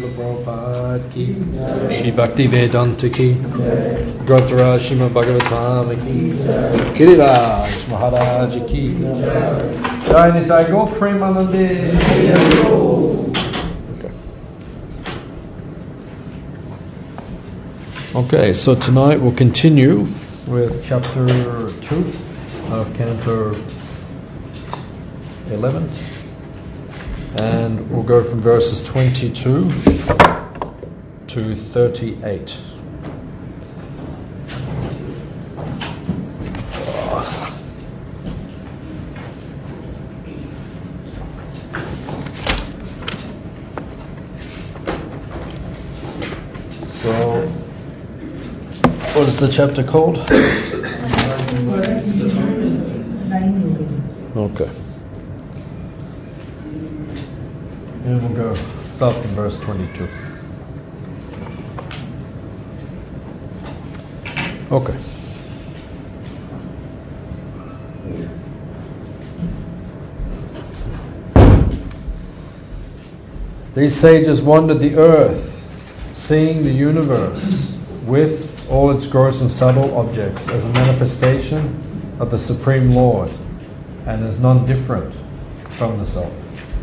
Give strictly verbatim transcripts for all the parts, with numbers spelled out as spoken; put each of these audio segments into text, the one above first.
Srila Prabhupada ki, Shri Bhakti Vedanta ki, Grantaraj Srimad Bhagavatam ki, Giriraj Maharaj ki, Jai Nitai Gaur Premanande. Okay, so tonight we'll continue with chapter two of Canto eleven, and we'll go from verses twenty-two to thirty-eight. So, what is the chapter called? Okay. And we'll go start from verse twenty-two. Okay. These sages wandered the earth, seeing the universe with all its gross and subtle objects as a manifestation of the Supreme Lord and as non-different from the Self.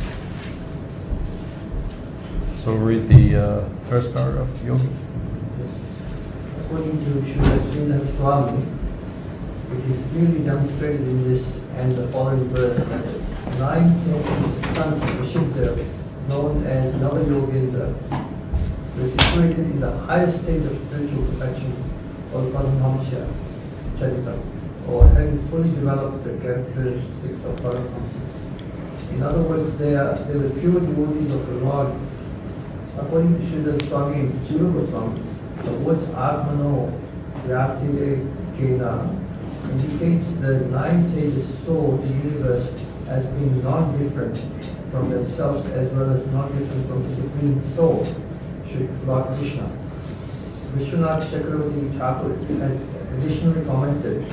So we'll read the uh, first paragraph, Yogi. According to Srila Srinath Swami, it is clearly demonstrated in this and the following verse that nine sons of Vishnudev, known as Nava-Yogendra, were situated in the highest state of spiritual perfection, or Paramahamsa Charita, or having fully developed the characteristics of Paramahamsas. In other words, they, are, they were pure devotees of the Lord. According to Srila Swami Jiva Goswami, the words Atmano Vyaptire Kena indicates the nine sages saw the universe as being non-different from themselves as well as non-different from the Supreme Soul, Shri Lord Krishna. Vishwanath Chakravarti Thakur has additionally commented,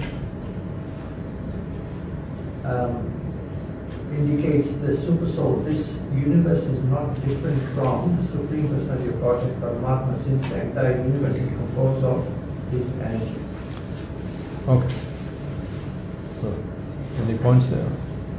um, indicates the super soul. This universe is not different from the Supreme Personality of Godhead Paramatma, since the entire universe is composed of this energy. Okay. So, any points there?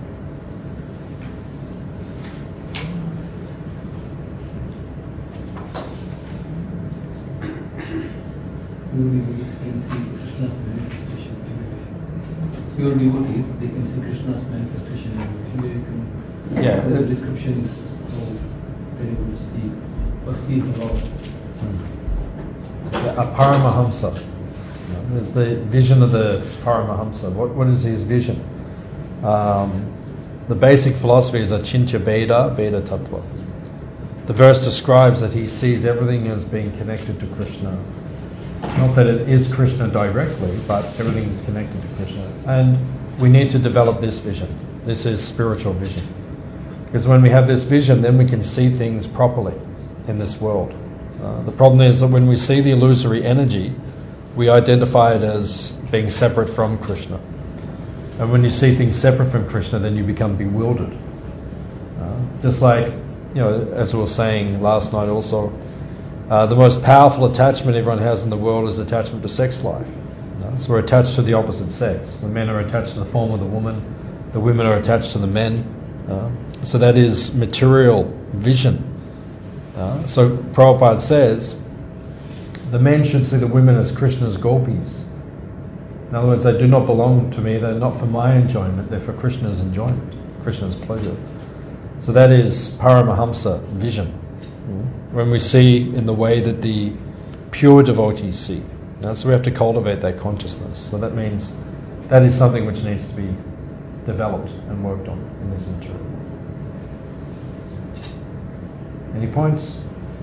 Pure devotees can see Krishna's manifestation everywhere. Pure devotees, they can see Krishna's manifestation everywhere. Can, yeah. The description is so very good. Speak or speak about. Yeah, a Paramahamsa. There's the vision of the Paramahamsa. What what is his vision? Um, the basic philosophy is Achintya Veda, Veda Tattva. The verse describes that he sees everything as being connected to Krishna. Not that it is Krishna directly, but everything is connected to Krishna. And we need to develop this vision. This is spiritual vision. Because when we have this vision, then we can see things properly in this world. Uh, the problem is that when we see the illusory energy, we identify it as being separate from Krishna. And when you see things separate from Krishna, then you become bewildered. Uh, just like, you know, as we were saying last night also, Uh, the most powerful attachment everyone has in the world is attachment to sex life. You know? So we're attached to the opposite sex. The men are attached to the form of the woman. The women are attached to the men. Uh, so that is material vision. Uh, so Prabhupada says, the men should see the women as Krishna's gopis. In other words, they do not belong to me. They're not for my enjoyment. They're for Krishna's enjoyment, Krishna's pleasure. So that is Paramahamsa vision. When we see in the way that the pure devotees see. Now, so we have to cultivate that consciousness. So that means that is something which needs to be developed and worked on in this material. Any points?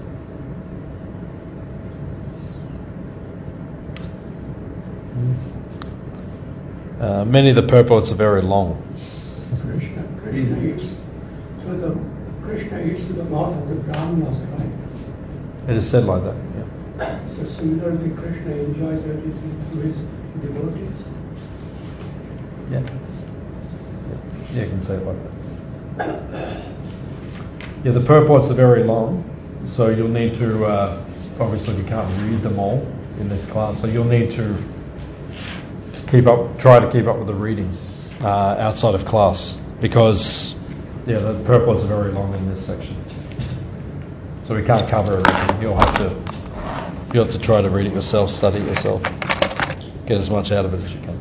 Uh, many of the purports are very long. Krishna, Krishna eats. So the Krishna eats the mouth of the Brahmanas, right? It is said like that, yeah. So similarly, Krishna enjoys everything through his devotees. Yeah. Yeah, you can say it like that. Yeah, the purports are very long. So you'll need to, uh, obviously we can't read them all in this class, so you'll need to keep up, try to keep up with the reading uh, outside of class, because yeah, the purports are very long in this section. So we can't cover everything. You'll have to, you'll have to try to read it yourself, study it yourself, get as much out of it as you can.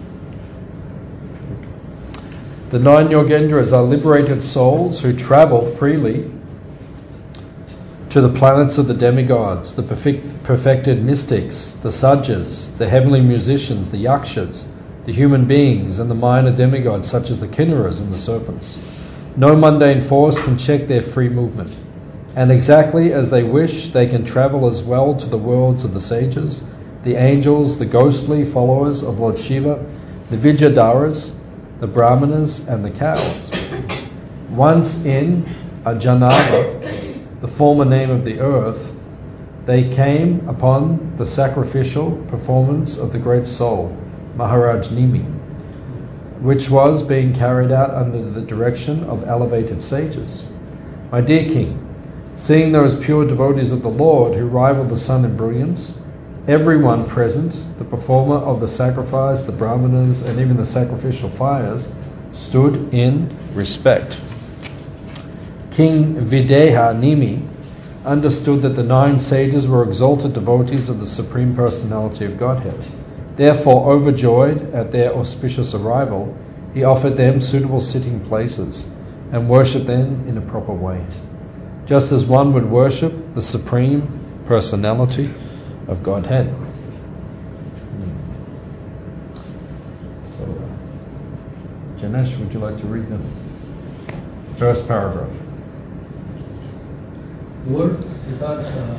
The nine Yogendras are liberated souls who travel freely to the planets of the demigods, the perfect, perfected mystics, the sajjas, the heavenly musicians, the yakshas, the human beings, and the minor demigods such as the kinnaras and the serpents. No mundane force can check their free movement, and exactly as they wish, they can travel as well to the worlds of the sages, the angels, the ghostly followers of Lord Shiva, the Vidyadharas, the brahmanas, and the cows. Once in Ajanava, the former name of the earth, they came upon the sacrificial performance of the great soul, Maharaj Nimi, which was being carried out under the direction of elevated sages. My dear king, seeing those pure devotees of the Lord who rival the sun in brilliance, everyone present, the performer of the sacrifice, the brahmanas, and even the sacrificial fires, stood in respect. King Videha Nimi understood that the nine sages were exalted devotees of the Supreme Personality of Godhead. Therefore, overjoyed at their auspicious arrival, he offered them suitable sitting places and worshipped them in a proper way, just as one would worship the Supreme Personality of Godhead. So, Janesh, would you like to read the first paragraph? Word Itarha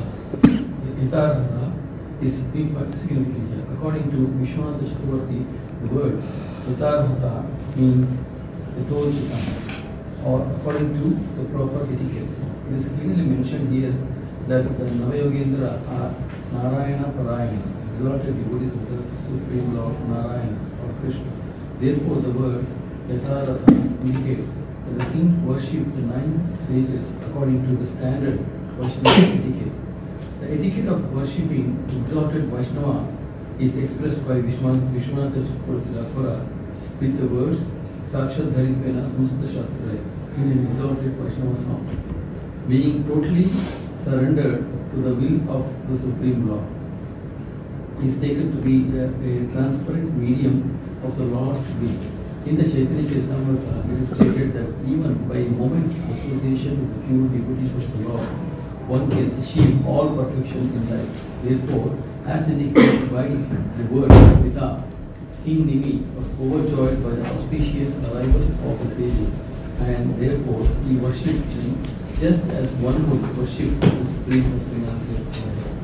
is significant here. According to Vishwanath Chakravarti, the word Itarhata means Ithojita, or according to the proper etiquette. It is clearly mentioned here that the Navayogendra are Narayana Parayana, exalted devotees of the Supreme Lord Narayana or Krishna. Therefore, the word Yatharatha indicates that the king worshipped the nine sages according to the standard Vaishnava etiquette. The etiquette of worshipping exalted Vaishnava is expressed by Vishwanath Chakravarti with the words Sakshat Dharipena Samstha Shastra in an exalted Vaishnava song, being totally surrendered to the will of the Supreme Lord. He is taken to be a, a transparent medium of the Lord's will. In the Chaitanya Charitamrita, it is stated that even by a moment's association with the pure devotees of the Lord, one can achieve all perfection in life. Therefore, as indicated by the word Pita, King Nimi was overjoyed by the auspicious arrival of the sages, and therefore he worshipped them just as one would worship the Supreme Personality of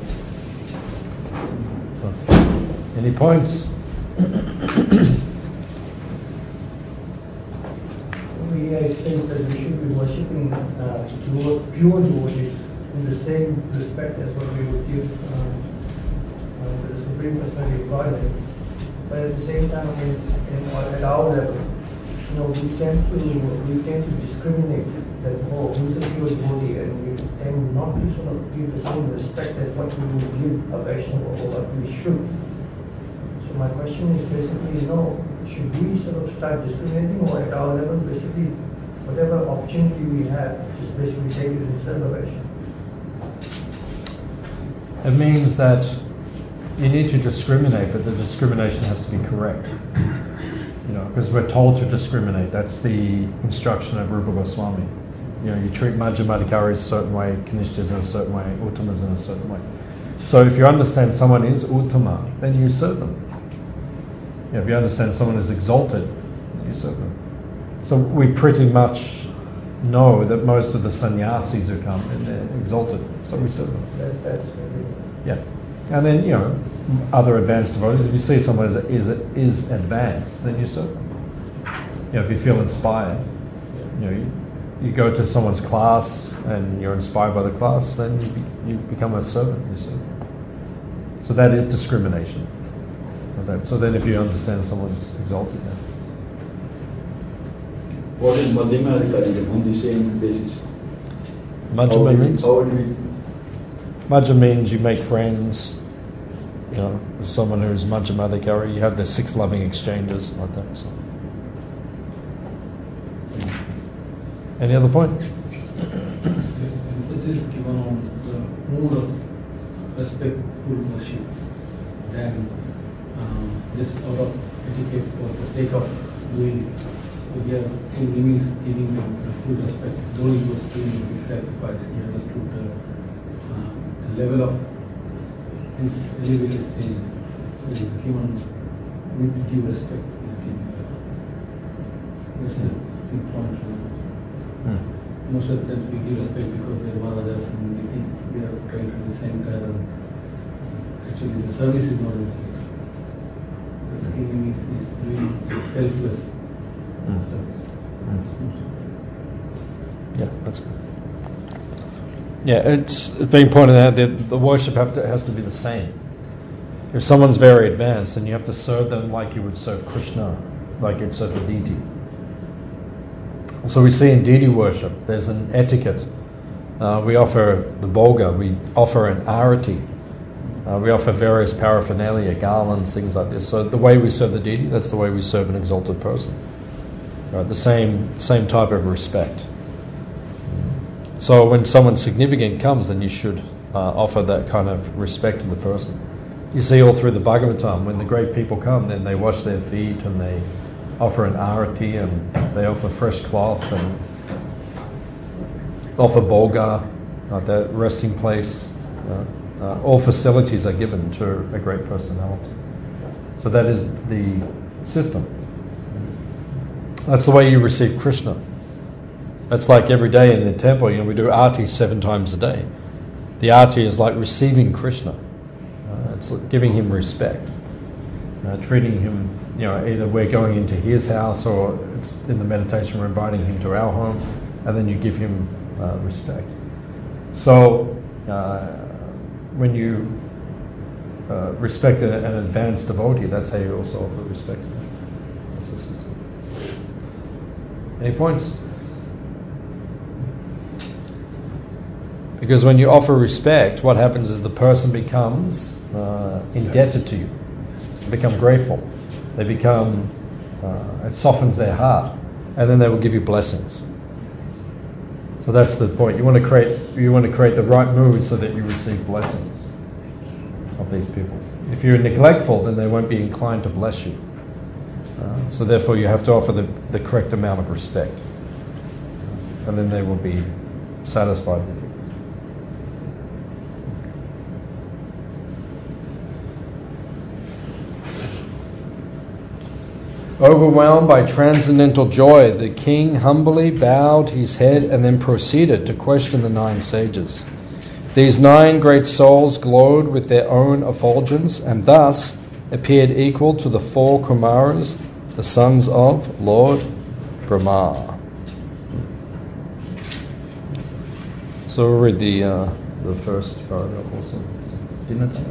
God. Any points? Yeah, it says that we should be worshipping uh, pure, pure devotees in the same respect as what we would give uh, uh, to the Supreme Personality of Godhead. But at the same time, in, in, at our level, you know, we tend to we tend to discriminate that, oh, who's a pure devotee, and we tend not to sort of give the same respect as what we would give a Vaishnava or what we should. So my question is basically, you know, should we sort of start discriminating, or at our level, basically, whatever opportunity we have, just basically take it instead of a Vaishnava? It means that you need to discriminate, but the discrimination has to be correct. You know, because we're told to discriminate. That's the instruction of Rupa Goswami. You know, you treat Madhyamadhikaris a certain way, Kanishtas in a certain way, Uttamas in a certain way. So if you understand someone is Uttama, then you serve them. You know, if you understand someone is exalted, you serve them. So we pretty much know that most of the sannyasis who come, and they're exalted, so we serve them. That, that's really... Yeah. And then, you know, other advanced devotees, if you see someone is, is, is advanced, then you serve them. You know, if you feel inspired, you know, you, you go to someone's class and you're inspired by the class, then you, be, you become a servant, you serve. So that is discrimination. That. So then if you understand someone's exalted, yeah. What is Madhyamadhikari on the same basis? Madhyama means? How do we Majja means you make friends. You know, with someone who's Majja Madhikari, you have the six loving exchanges like that. So. Any other point? Emphasis given on the mood of respectful worship than um, just out of etiquette for the sake of doing it. So here, King is giving them the full respect, though he was doing a big sacrifice. He understood the, uh, the level of his elevated stages. So he is given with due respect. He is given that. That's a big point. Hmm. Most of the times we give respect because they are Maharajas and we think we are trying to do the same kind of. Actually, the service is not necessary. The king is, is doing selfless Mm. service. Mm. Yeah, that's good. Yeah, it's, it's being pointed out that the worship have to, has to be the same. If someone's very advanced, then you have to serve them like you would serve Krishna, like you'd serve the deity. So we see in deity worship, there's an etiquette. Uh, we offer the bhoga, we offer an arati, uh, we offer various paraphernalia, garlands, things like this. So the way we serve the deity, that's the way we serve an exalted person. Right, the same same type of respect. So when someone significant comes, then you should uh, offer that kind of respect to the person. You see all through the Bhagavatam, when the great people come, then they wash their feet and they offer an arati and they offer fresh cloth and offer bhoga, like that resting place. Uh, uh, all facilities are given to a great personality. So that is the system. That's the way you receive Krishna. That's like every day in the temple, you know, we do arati seven times a day. The arati is like receiving Krishna. Uh, it's like giving him respect. Uh, treating him, you know, either we're going into his house or it's in the meditation we're inviting him to our home, and then you give him uh, respect. So uh, when you uh, respect a, an advanced devotee, that's how you also offer respect to them. That's the system. Any points? Because when you offer respect, what happens is the person becomes uh, indebted to you. They become grateful. They become, uh, it softens their heart, and then they will give you blessings. So that's the point. You want to create, you want to create the right mood so that you receive blessings of these people. If you're neglectful, then they won't be inclined to bless you. Uh, so therefore, you have to offer the, the correct amount of respect, and then they will be satisfied with you. Overwhelmed by transcendental joy, the king humbly bowed his head and then proceeded to question the nine sages. These nine great souls glowed with their own effulgence and thus appeared equal to the four Kumaras, the sons of Lord Brahma. So we'll read the uh, the first paragraph also. Dinata.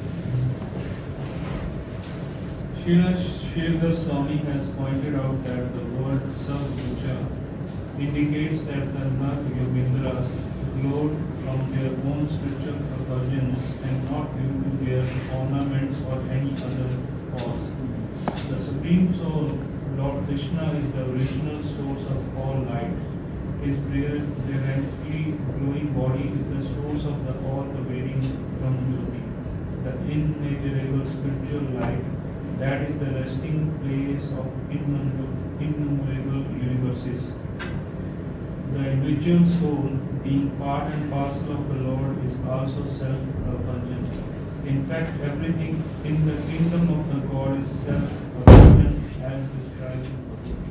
Srila Sridhar Swami has pointed out that the word Sabhuja indicates that the Nath Yogindras glowed from their own spiritual effulgence and not due to their ornaments or any other cause. The Supreme Soul, Lord Krishna, is the original source of all light. His brilliantly glowing body is the source of the all-pervading Brahmajyoti, the immeasurable spiritual light that is the resting place of innumerable universes. The individual soul, being part and parcel of the Lord, is also self-effulgent. In fact, everything in the kingdom of the God is self-effulgent as described in Bhagavad Gita.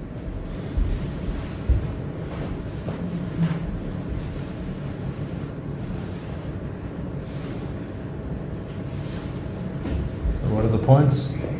So what are the points?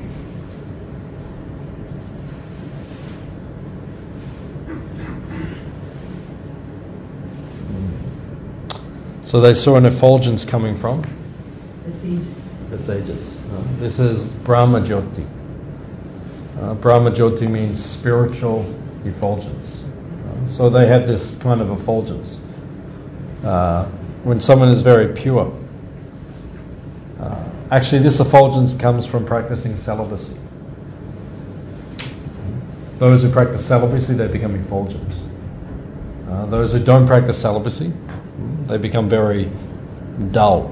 So they saw an effulgence coming from? The sages. The sages. Uh, this is Brahma Jyoti. Uh, Brahma Jyoti means spiritual effulgence. Uh, so they have this kind of effulgence. Uh, when someone is very pure, Actually, this effulgence comes from practicing celibacy. Those who practice celibacy, they become effulgent. Uh, those who don't practice celibacy, they become very dull.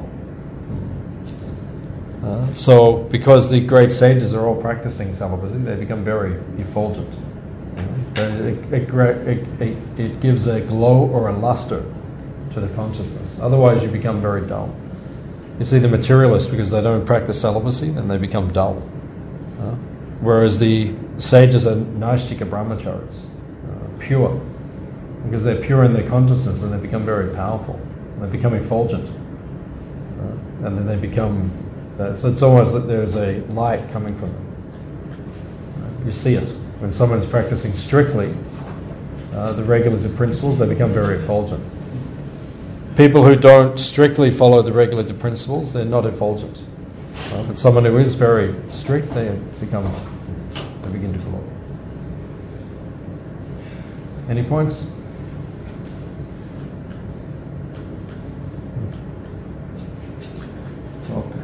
Uh, so, because the great sages are all practicing celibacy, they become very effulgent. It, it, it, it, it gives a glow or a luster to the consciousness. Otherwise, you become very dull. You see, the materialists, because they don't practice celibacy, then they become dull. Uh, whereas the sages are Naishtika brahmacharis, uh, pure. Because they're pure in their consciousness, and they become very powerful. They become effulgent. Uh, and then they become... Uh, so it's almost that there's a light coming from them. Uh, you see it. When someone is practicing strictly uh, the regulative principles, they become very effulgent. People who don't strictly follow the regulative principles, they're not effulgent. Uh, but someone who is very strict, they become, they begin to glow. Any points? Okay.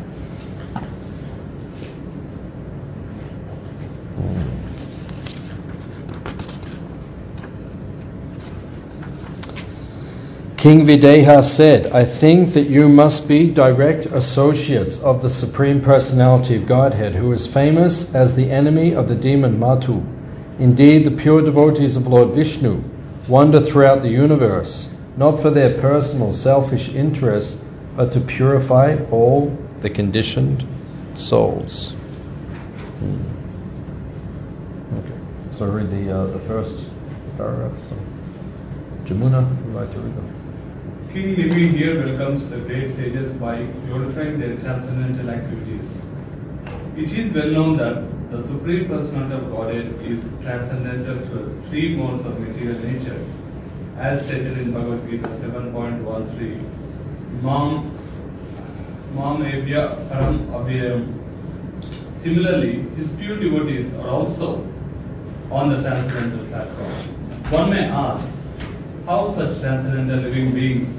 King Videha said, I think that you must be direct associates of the Supreme Personality of Godhead, who is famous as the enemy of the demon Matu. Indeed, the pure devotees of Lord Vishnu wander throughout the universe, not for their personal selfish interests, but to purify all the conditioned souls. Hmm. Okay, so read the uh, the first paragraph. So, Jamuna, would you like to read them? King Nimi here welcomes the great sages by glorifying their transcendental activities. It is well known that the Supreme Personality of Godhead is transcendental to three modes of material nature, as stated in Bhagavad Gita seven point thirteen. Mam, Mam Evya Param Avyayam. Similarly, his pure devotees are also on the transcendental platform. One may ask, how such transcendental living beings,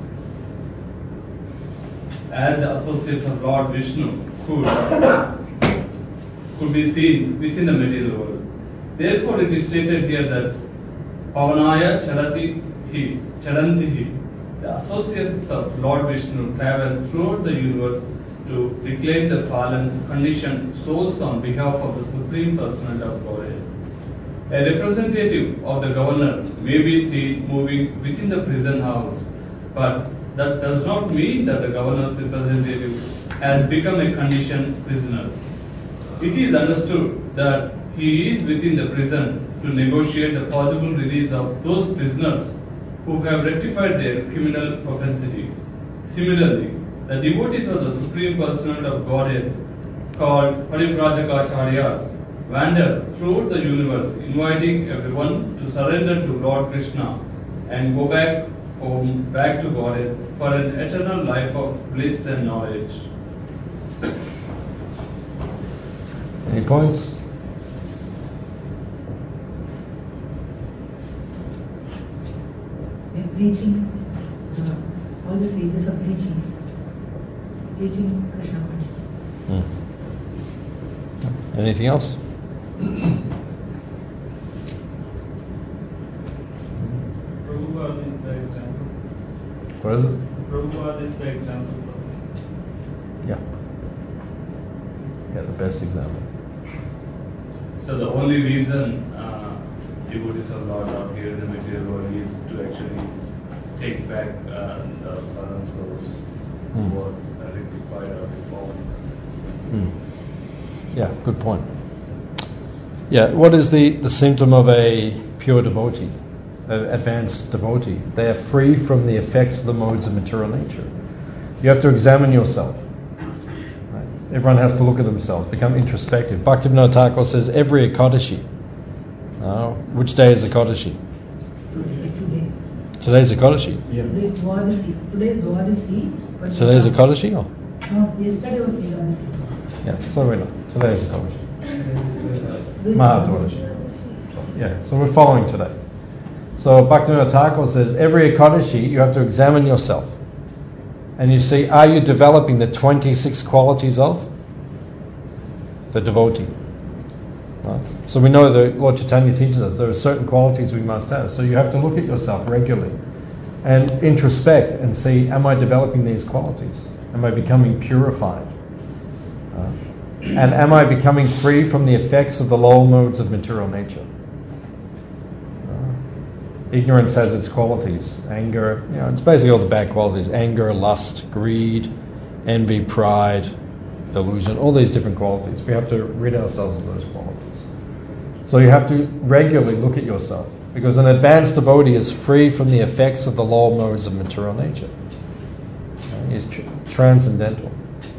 as the associates of Lord Vishnu, could, could be seen within the material world. Therefore, it is stated here that Pavanaya Charati Hi, Charanti Hi, the associates of Lord Vishnu travel throughout the universe to reclaim the fallen, conditioned souls on behalf of the Supreme Personality of Godhead. A representative of the governor may be seen moving within the prison house, but that does not mean that the governor's representative has become a conditioned prisoner. It is understood that he is within the prison to negotiate the possible release of those prisoners who have rectified their criminal propensity. Similarly, the devotees of the Supreme Personality of Godhead, called Parivrajakacharyas, wander throughout the universe, inviting everyone to surrender to Lord Krishna and go back home, back to Godhead, for an eternal life of bliss and knowledge. Any points? They're preaching, uh, all the sages are preaching, preaching Krishna consciousness. Hmm. Anything else? Prabhupada is the example. What is it? Prabhupada is the example. Yeah. Yeah, the best example. So the only reason uh, devotees of Lord are here in the material world is to actually take back uh, the fallen souls Hmm. who are rectified or reformed. Hmm. Yeah, good point. Yeah, what is the, the symptom of a pure devotee, an advanced devotee? They are free from the effects of the modes of material nature. You have to examine yourself. Right? Everyone has to look at themselves, become introspective. Bhaktivinoda Thakur says every Ekadashi. Uh, which day is Ekadashi? Today. Today's Ekadashi? Yeah. Today is Dwadasi. Today is Dwadasi. but Today's Ekadashi? Oh. No, yesterday was Ekadasi. Yeah, so we know. Today's Ekadashi. Mahadwadashi. Yeah, so we're following today. So Bhaktivinoda Thakur says every Ekadashi you have to examine yourself And you see, are you developing the twenty-six qualities of the devotee? Right? So we know that Lord Chaitanya teaches us there are certain qualities we must have. So you have to look at yourself regularly and introspect and see, am I developing these qualities? Am I becoming purified? Uh, and am I becoming free from the effects of the lower modes of material nature? Uh, ignorance has its qualities. Anger, you know, it's basically all the bad qualities. Anger, lust, greed, envy, pride, delusion, all these different qualities. We have to rid ourselves of those qualities. So you have to regularly look at yourself, because an advanced devotee is free from the effects of the lower modes of material nature. He's tr- transcendental.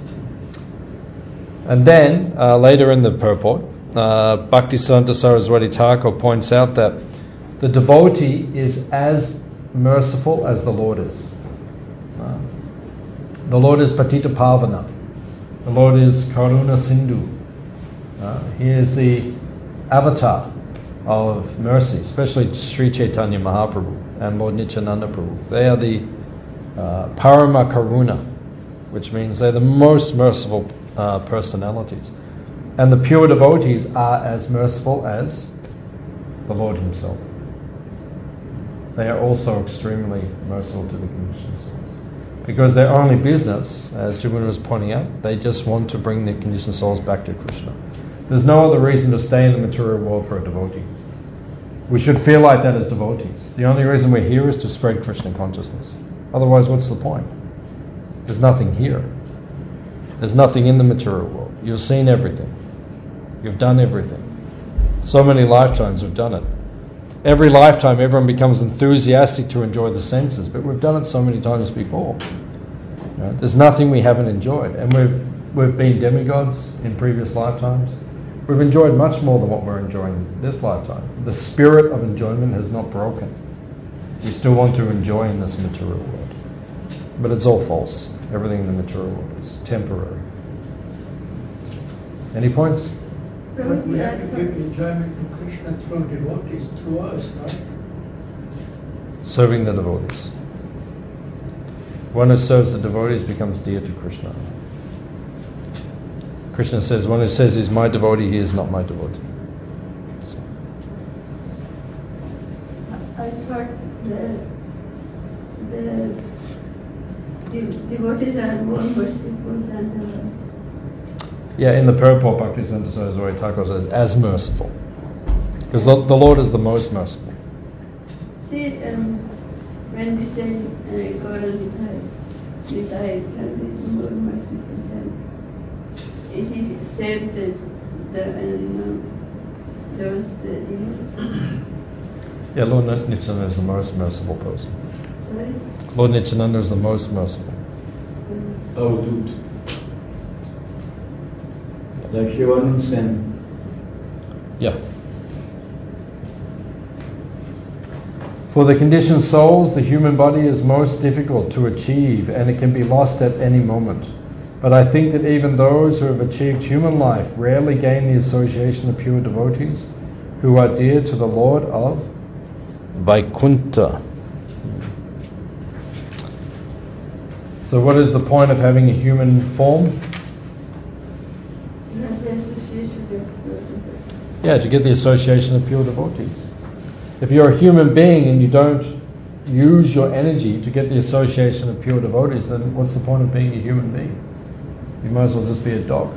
And then, uh, later in the purport, uh, Bhaktisiddhanta Saraswati Thakur points out that the devotee is as merciful as the Lord is. Uh, the Lord is Patita Pavana. The Lord is Karuna Sindhu. Uh, he is the avatar of mercy, especially Sri Chaitanya Mahaprabhu and Lord Nityananda Prabhu. They are the uh, Parama Karuna, which means they're the most merciful uh, personalities. And the pure devotees are as merciful as the Lord Himself. They are also extremely merciful to the conditioned souls. Because their only business, as Jamuna was pointing out, they just want to bring the conditioned souls back to Krishna. There's no other reason to stay in the material world for a devotee. We should feel like that as devotees. The only reason we're here is to spread Krishna consciousness. Otherwise, what's the point? There's nothing here. There's nothing in the material world. You've seen everything. You've done everything. So many lifetimes we've done it. Every lifetime everyone becomes enthusiastic to enjoy the senses, but we've done it so many times before. Right? There's nothing we haven't enjoyed. And we've, we've been demigods in previous lifetimes. We've enjoyed much more than what we're enjoying this lifetime. The spirit of enjoyment has not broken. We still want to enjoy in this material world. But it's all false. Everything in the material world is temporary. Any points? But we have to give enjoyment to Krishna through devotees, through us, right? Serving the devotees. One who serves the devotees becomes dear to Krishna. Krishna says, one who says he's my devotee, he is not my devotee. So. I thought the, the de- devotees are more merciful than the... Yeah, in the purport, Bhaktisiddhanta Saraswati Thakur says, as merciful. Because the, the Lord is the most merciful. See, um, when we say uh, God and Nitai is more merciful than... He saved the, the uh, you know, those uh, demons. Yeah, Lord Nityananda is the most merciful person. Sorry? Lord Nityananda is the most merciful. Um, Oh, dude. Like Shivanand Sen. Yeah. For the conditioned souls, the human body is most difficult to achieve and it can be lost at any moment. But I think that even those who have achieved human life rarely gain the association of pure devotees who are dear to the Lord of Vaikuntha. So what is the point of having a human form? not the association of pure devotees. Yeah, to get the association of pure devotees. If you're a human being and you don't use your energy to get the association of pure devotees, then what's the point of being a human being? You might as well just be a dog.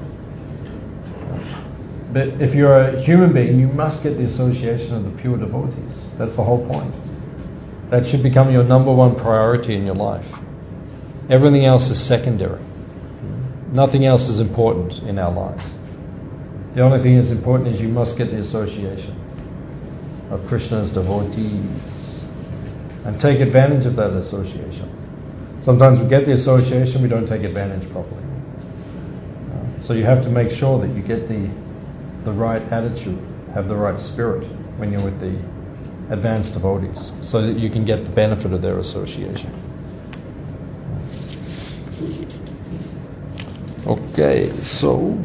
But if you're a human being, you must get the association of the pure devotees. That's the whole point. That should become your number one priority in your life. Everything else is secondary. Nothing else is important in our lives. The only thing that's important is you must get the association of Krishna's devotees and take advantage of that association. Sometimes we get the association, we don't take advantage properly. So you have to make sure that you get the the right attitude, have the right spirit when you're with the advanced devotees, so that you can get the benefit of their association. Okay, so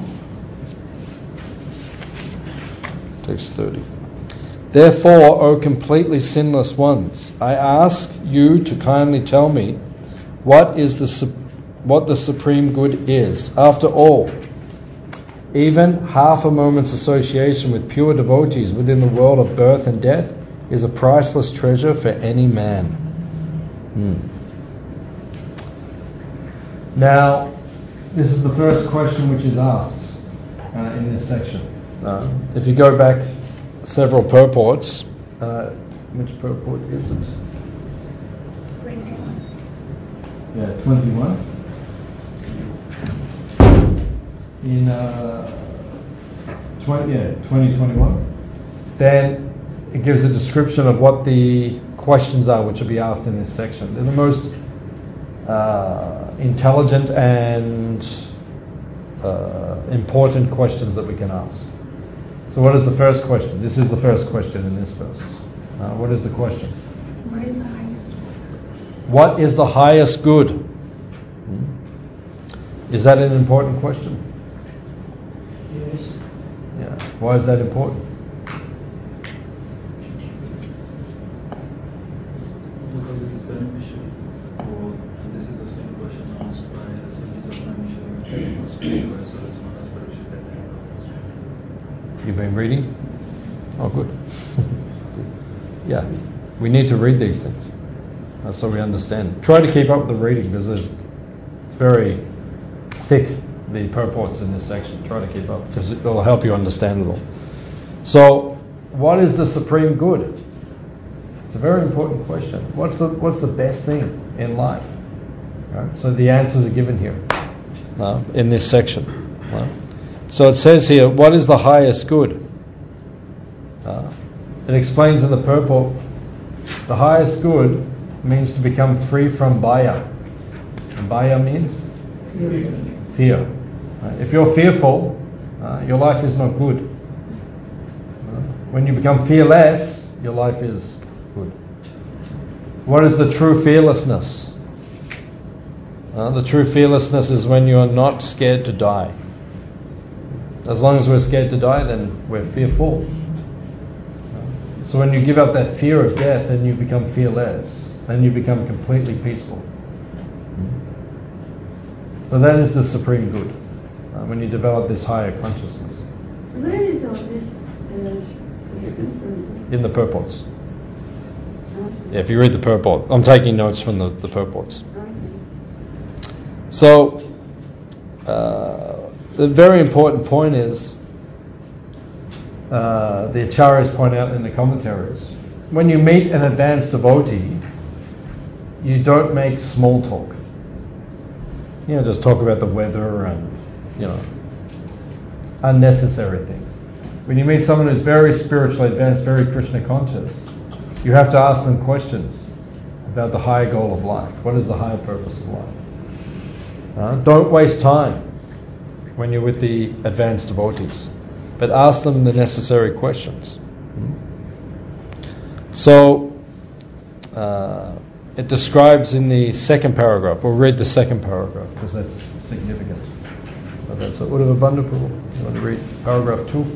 text thirty. Therefore, O completely sinless ones, I ask you to kindly tell me what is the su- what the supreme good is. After all, even half a moment's association with pure devotees within the world of birth and death is a priceless treasure for any man. Hmm. Now, this is the first question which is asked uh, in this section. Uh, if you go back several purports, uh, which purport is it? twenty-one. Yeah, twenty-one. In uh, twenty, yeah, twenty twenty-one. Then it gives a description of what the questions are which will be asked in this section. They're the most uh, intelligent and uh, important questions that we can ask. So what is the first question? This is the first question in this verse. Uh, what is the question? What is the highest? What is the highest good? Hmm? Is that an important question? Yes. Yeah. Why is that important? Because it is beneficial. Or this is the same question asked by the sages of Naimisha, first spiritual as well as non-spiritual at the end of first. You've been reading? Oh, good. Yeah. We need to read these things. Uh, so we understand. Try to keep up with the reading because it's very thick, the purports in this section. Try to keep up because it will help you understand it all. So, what is the supreme good? It's a very important question. What's the what's the best thing in life? Right? So the answers are given here uh, in this section. Right? So it says here, what is the highest good? Uh, it explains in the purport, the highest good means to become free from bhaya. And bhaya means? Fear. Fear. Right? If you're fearful, uh, your life is not good. Uh, when you become fearless, your life is good. What is the true fearlessness? Uh, the true fearlessness is when you are not scared to die. As long as we're scared to die, then we're fearful. So when you give up that fear of death, then you become fearless, then you become completely peaceful. So that is the supreme good, uh, when you develop this higher consciousness. Where is all this uh, In the purports. Yeah, if you read the purport, I'm taking notes from the, the purports. Okay. So, uh, the very important point is, uh, the acharyas point out in the commentaries, when you meet an advanced devotee, you don't make small talk. You know, just talk about the weather and, you know, unnecessary things. When you meet someone who's very spiritually advanced, very Krishna conscious, you have to ask them questions about the higher goal of life. What is the higher purpose of life? Uh, don't waste time when you're with the advanced devotees, but ask them the necessary questions. So, uh, it describes in the second paragraph. We'll read the second paragraph because that's significant. So that's it. Uddhava Bandhu, you want to read paragraph two?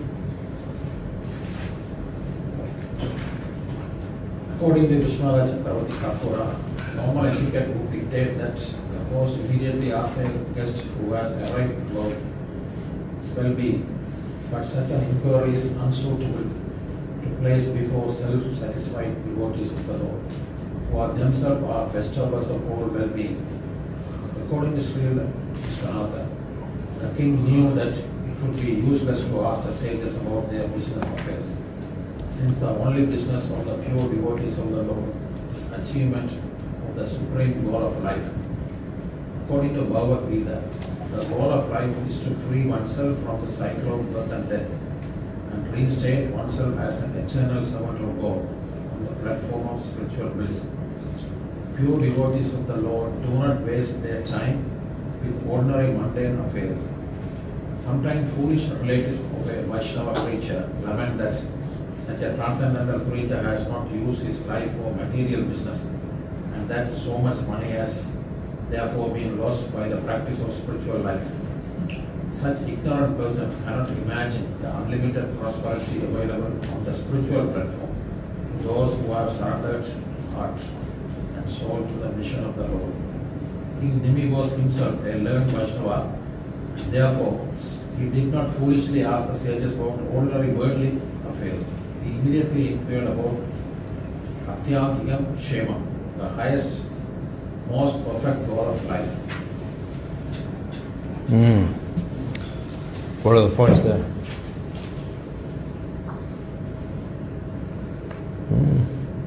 According to Vishwanath Chakravarti Kapura, normal etiquette would dictate that the host immediately asks a guest who has arrived about his well-being, but such an inquiry is unsuitable to place before self-satisfied devotees of the Lord, who are themselves are festivals of all well-being. According to Srila Vishwanatha, the king knew that it would be useless to ask the sages about their business affairs, since the only business of the pure devotees of the Lord is achievement of the supreme goal of life. According to Bhagavad Gita, the goal of life is to free oneself from the cycle of birth and death and reinstate oneself as an eternal servant of God on the platform of spiritual bliss. Pure devotees of the Lord do not waste their time with ordinary mundane affairs. Sometimes foolish relatives of a Vaishnava preacher lament that such a transcendental preacher has not used his life for material business, and that so much money has therefore been lost by the practice of spiritual life. Such ignorant persons cannot imagine the unlimited prosperity available on the spiritual platform to those who have surrendered heart and soul to the mission of the Lord. he Nimi was himself a learned Vaishnava. Therefore, he did not foolishly ask the sages about ordinary worldly affairs. He immediately inquired about Atyantikam Shema, the highest, most perfect goal of life. Mm. What are the points there? Mm.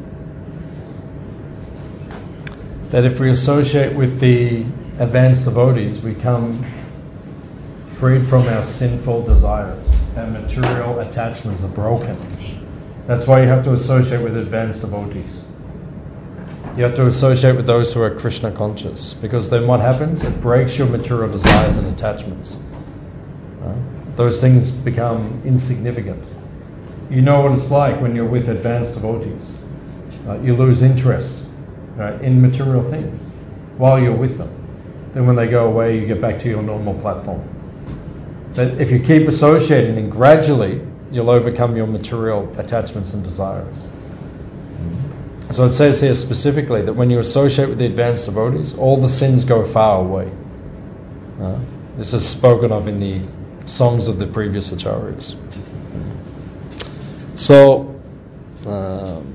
That if we associate with the advanced devotees, we come freed from our sinful desires. Our material attachments are broken. That's why you have to associate with advanced devotees. You have to associate with those who are Krishna conscious, because then what happens? It breaks your material desires and attachments. Right? Those things become insignificant. You know what it's like when you're with advanced devotees. Uh, you lose interest, right, in material things while you're with them. Then when they go away, you get back to your normal platform. But if you keep associating, then gradually you'll overcome your material attachments and desires. So it says here specifically that when you associate with the advanced devotees, all the sins go far away. Uh, this is spoken of in the songs of the previous acharyas. So, um,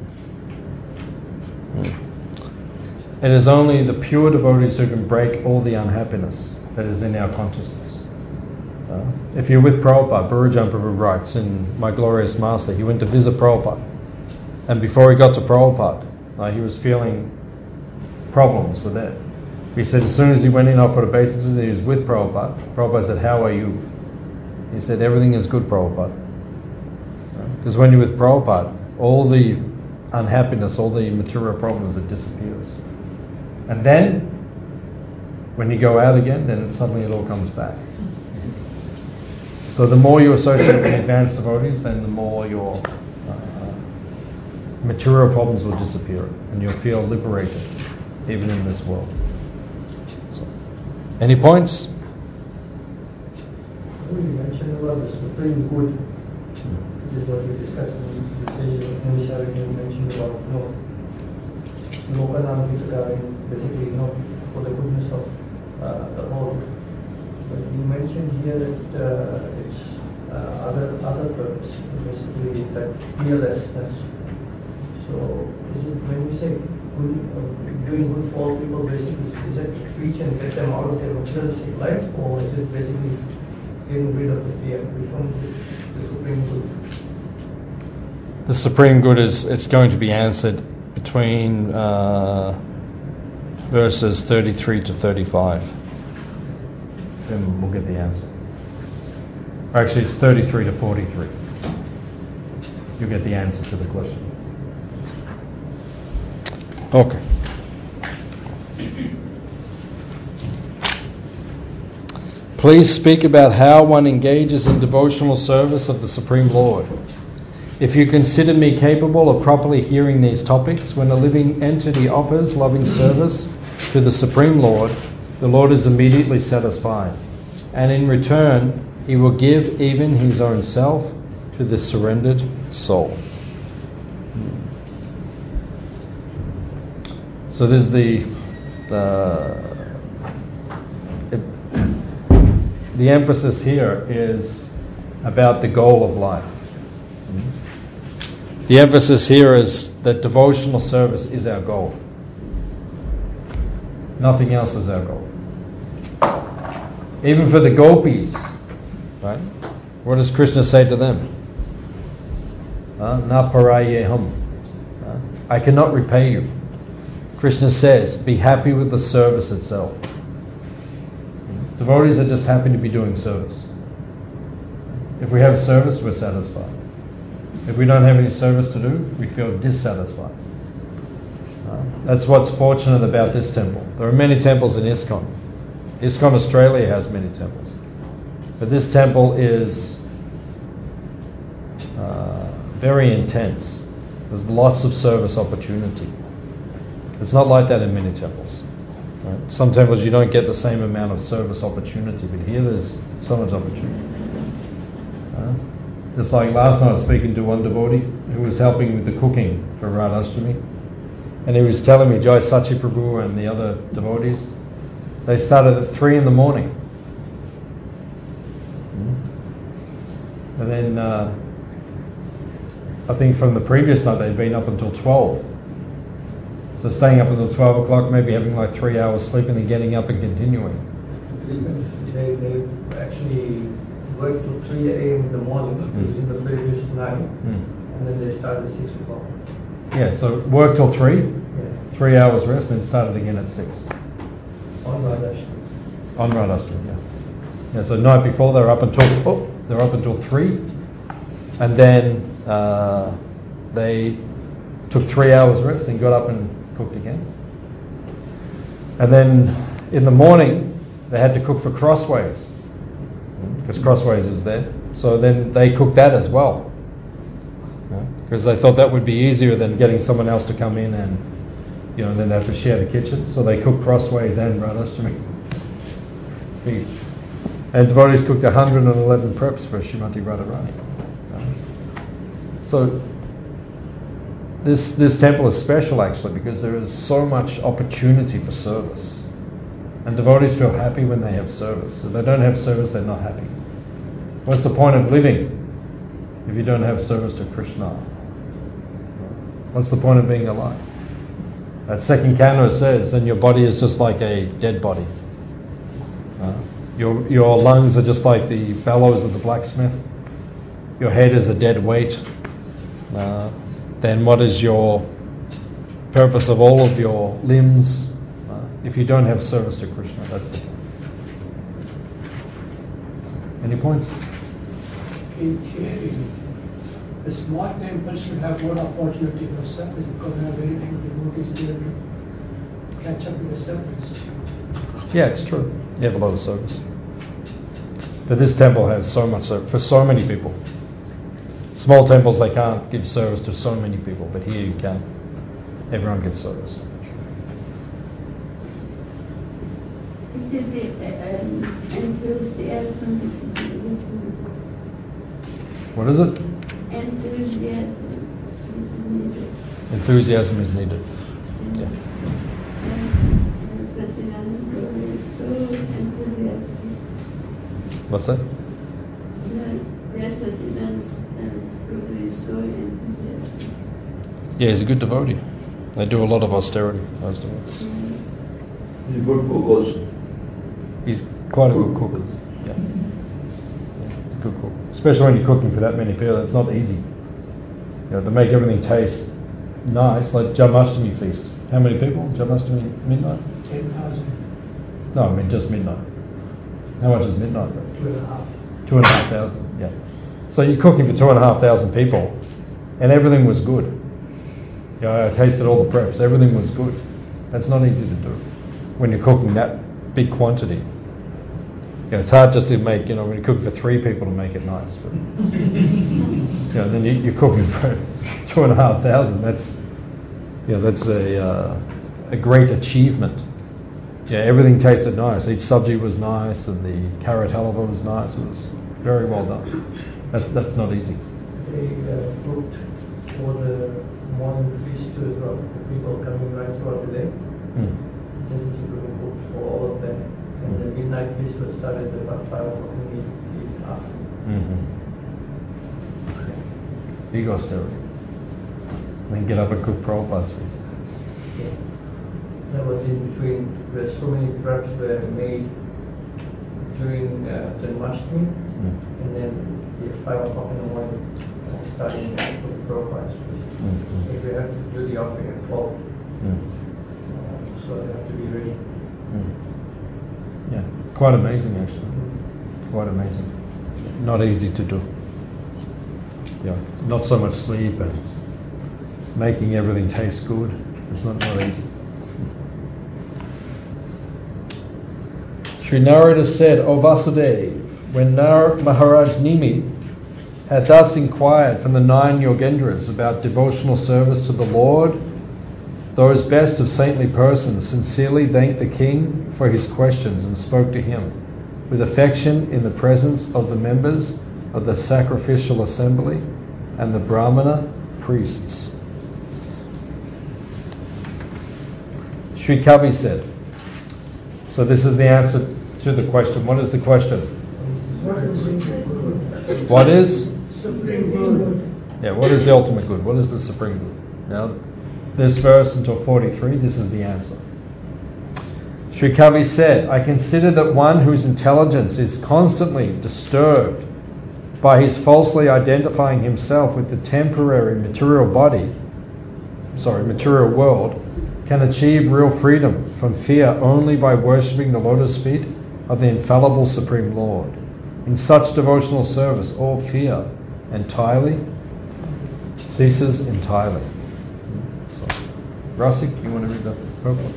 it is only the pure devotees who can break all the unhappiness that is in our consciousness. Uh, if you're with Prabhupada, Burujan Prabhu writes in My Glorious Master, he went to visit Prabhupada. And before he got to Prabhupada, uh, he was feeling problems with that. He said as soon as he went in, offered obeisances, he was with Prabhupada. Prabhupada said, "How are you?" He said, "Everything is good, Prabhupada." Because uh, when you're with Prabhupada, all the unhappiness, all the material problems, it disappears. And then, when you go out again, then suddenly it all comes back. So the more you associate with advanced devotees, then the more your material problems will disappear and you'll feel liberated even in this world. So, any points? You mentioned about the supreme good, which is what we discussed in the stage of Namisha, you mentioned about, you know, Slokanam, basically, you know, for the goodness of uh, the whole. But you mentioned here that uh, it's uh, other other purpose, basically that fearlessness. So, is it when we say good, uh, doing good for all people, basically, is it reach and get them out of their materialistic life, or is it basically getting rid of the fear? Which one is it, the supreme good? The supreme good is it's going to be answered between uh, verses thirty-three to thirty-five. Then we'll get the answer. Actually, it's thirty-three to forty-three. You'll get the answer to the question. Okay. Please speak about how one engages in devotional service of the Supreme Lord. If you consider me capable of properly hearing these topics, when a living entity offers loving service to the Supreme Lord, the Lord is immediately satisfied. And in return, He will give even His own self to the surrendered soul. So there's the uh, it, the emphasis here is about the goal of life. The emphasis here is that devotional service is our goal. Nothing else is our goal. Even for the gopis, right? What does Krishna say to them? Na parayeham. I cannot repay you. Krishna says, be happy with the service itself. Devotees are just happy to be doing service. If we have service, we're satisfied. If we don't have any service to do, we feel dissatisfied. Uh, that's what's fortunate about this temple. There are many temples in ISKCON. ISKCON Australia has many temples. But this temple is uh, very intense. There's lots of service opportunity. It's not like that in many temples. Right? Some temples you don't get the same amount of service opportunity, but here there's so much opportunity. Uh, just like last night I was speaking to one devotee who was helping with the cooking for Radhashtami, and he was telling me, Jai Sachi Prabhu and the other devotees, They started at three in the morning. And then uh, I think from the previous night they'd been up until twelve. So staying up until twelve o'clock, maybe having like three hours sleeping and getting up and continuing. They, they actually worked till three a.m. in the morning Mm. in the previous night, Mm. and then they started at six o'clock. Yeah, so work till three, Yeah. three hours rest, then started again at six. On Radhaஷ்டமி. On Radhaஷ்tami, yeah. Yeah, so night before they're up until, oh, they're up until three, and then uh, they took three hours rest, then got up and cooked again. And then in the morning, they had to cook for Crossways, because Crossways is there. So then they cooked that as well, because they thought that would be easier than getting someone else to come in and, you know, then they have to share the kitchen. So they cooked Crossways and Radhaஷ்tami feast. And devotees cooked one hundred eleven preps for Srimati Radharani. So this this temple is special actually because there is so much opportunity for service. And devotees feel happy when they have service. If they don't have service, they're not happy. What's the point of living if you don't have service to Krishna? What's the point of being alive? That second canto says, then your body is just like a dead body. Uh, your, your lungs are just like the bellows of the blacksmith. Your head is a dead weight. Uh, then what is your purpose of all of your limbs uh, if you don't have service to Krishna? That's the point. Any points? In here, the small temple should have more opportunity for service because there are very few devotees there to catch up with the service. Yeah, it's true. You have a lot of service. But this temple has so much service for so many people. Small temples, they can't give service to so many people, but here you can. Everyone gets service. It is the um, enthusiasm which is needed. What is it? Enthusiasm which is needed. Enthusiasm is needed. Yeah. And Satyananda Prabhu is so enthusiastic. What's that? Yes, Satyananda Prabhu is so enthusiastic. Yeah, he's a good devotee. They do a lot of austerity, those devotees. He's a good cook also. He's quite a good cook. Yeah. Yeah, he's a good cook. Especially when you're cooking for that many people, it's not easy. You know, to make everything taste nice, like Janmashtami feast. How many people? Janmashtami midnight? ten thousand. No, I mean just midnight. How much is midnight? Two and a half. Two and a half thousand, yeah. So you're cooking for two and a half thousand people, and everything was good. Yeah, I tasted all the preps. Everything was good. That's not easy to do when you're cooking that big quantity. Yeah, it's hard just to make, you know, when you cook for three people to make it nice. But, you know, then you, you're cooking for two and a half thousand. That's, you know, that's a uh, a great achievement. Yeah, everything tasted nice. Each sabji was nice, and the carrot halva was nice. It was very well done. That, that's not easy. They uh, cooked for the morning feast too as well. The people coming right throughout the day. Mm. Definitely cooked for all of them. And the midnight feast was started at about five o'clock in the afternoon. Mm-hmm. Big austerity. Then get up and cook Prabhupada's feast. Yeah. That was in between, where so many preps were made during uh, Janmashtami, Mm. and then at five o'clock in the morning, uh, starting to cook Prabhupada's feast. Mm-hmm. If we have to do the offering at twelve, Mm. uh, so they have to be ready. Mm. Yeah, quite amazing actually. Quite amazing. Not easy to do. Yeah, not so much sleep and making everything taste good. It's not, not easy. Sri Narada said, O Vasudev, when Nar- Maharaj Nimi had thus inquired from the nine Yogendras about devotional service to the Lord, those best of saintly persons sincerely thanked the king for his questions and spoke to him with affection in the presence of the members of the sacrificial assembly and the Brahmana priests. Sri Kavi said, so So this is the answer to the question. What is the question? What is? Supreme good. Yeah, what is the ultimate good? What is the supreme good? Now, this verse until forty-three, this is the answer. Sri Kavi said, I consider that one whose intelligence is constantly disturbed by his falsely identifying himself with the temporary material body, sorry, material world, can achieve real freedom from fear only by worshipping the lotus feet of the infallible Supreme Lord. In such devotional service, all fear entirely ceases entirely. So, Rasik, you want to read the purport?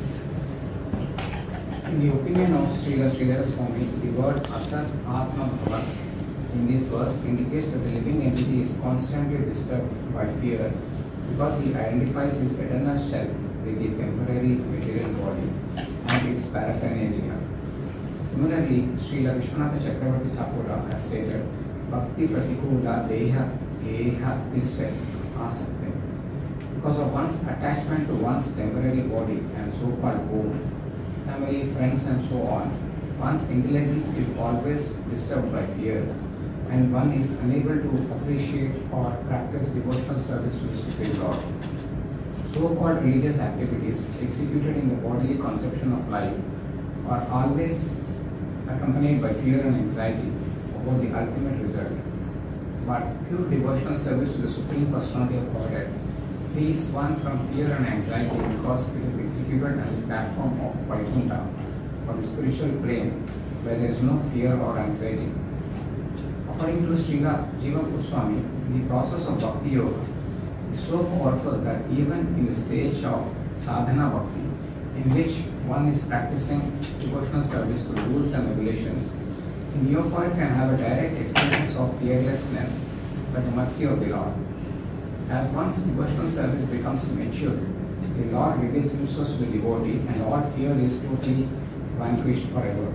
In the opinion of Srila Sridhara Swami, the word Asat Atma Bhava in this verse indicates that the living entity is constantly disturbed by fear because he identifies his eternal self with the temporary material body and its paraphernalia. Similarly, Srila Vishwanatha Chakravarti Thakura has stated, Bhakti Pratikula Deha Deha Disre Asakti. Because of one's attachment to one's temporary body and so-called home, family, friends and so on, one's intelligence is always disturbed by fear and one is unable to appreciate or practice devotional service to the Supreme Lord. So-called religious activities executed in the bodily conception of life are always accompanied by fear and anxiety about the ultimate result. But pure devotional service to the Supreme Personality of Godhead frees one from fear and anxiety because it is executed on the platform of Vaikuntha, or the spiritual plane, where there is no fear or anxiety. According to Srila Jiva Goswami, the process of Bhakti Yoga is so powerful that even in the stage of sadhana bhakti, in which one is practicing devotional service to rules and regulations, the neophyte can have a direct experience of fearlessness by the mercy of the Lord. As one's devotional service becomes mature, the Lord reveals himself to the devotee and all fear is totally vanquished forever.